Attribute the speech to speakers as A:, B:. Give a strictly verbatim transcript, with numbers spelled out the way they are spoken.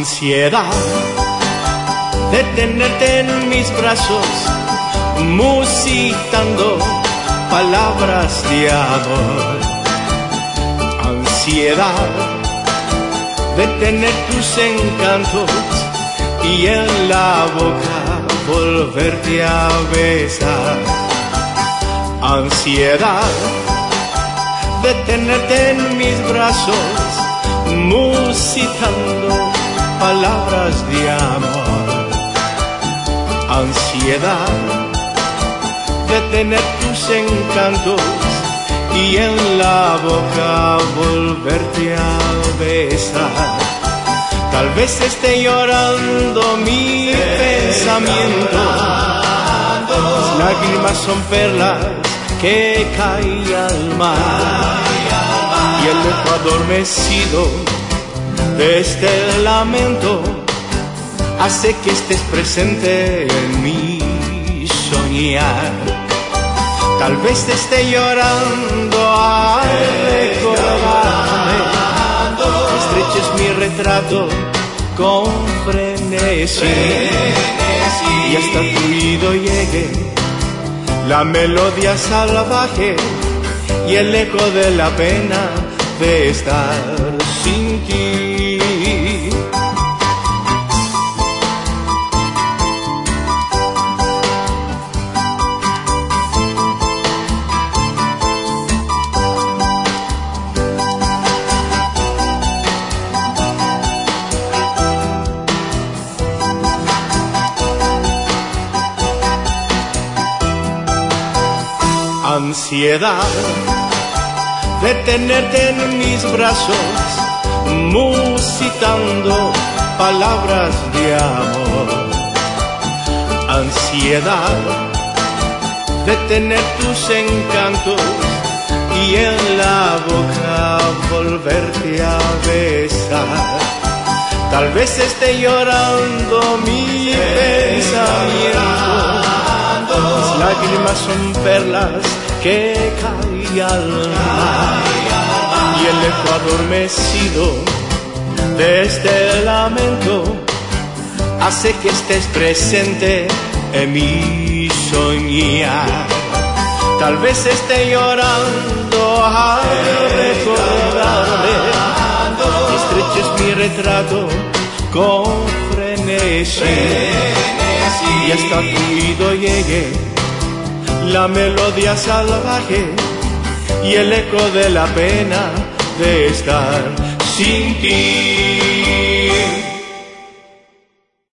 A: Ansiedad de tenerte en mis brazos, musitando palabras de amor. Ansiedad de tener tus encantos y en la boca volverte a besar. Ansiedad de tenerte en mis brazos, musitando palabras de amor. Ansiedad de tener tus encantos y en la boca volverte a besar. Tal vez esté llorando mi pensamiento, las lágrimas son perlas que caen al mar, y el eco adormecido de este lamento hace que estés presente en mi soñar. Tal vez esté llorando al recordarme, estreches mi retrato con frenesí, y hasta tu oído llegue la melodía salvaje y el eco de la pena de estar sin ti. Ansiedad de tenerte en mis brazos, musitando palabras de amor. Ansiedad de tener tus encantos y en la boca volverte a besar. Tal vez esté llorando mi pensamiento, las lágrimas son perlas que cae al mar, y el eco adormecido de este lamento hace que estés presente en mi soñar. Tal vez esté llorando al recordarme, estreches mi retrato con frenesí, y hasta tu oído llegue la melodía salvaje y el eco de la pena de estar sin ti.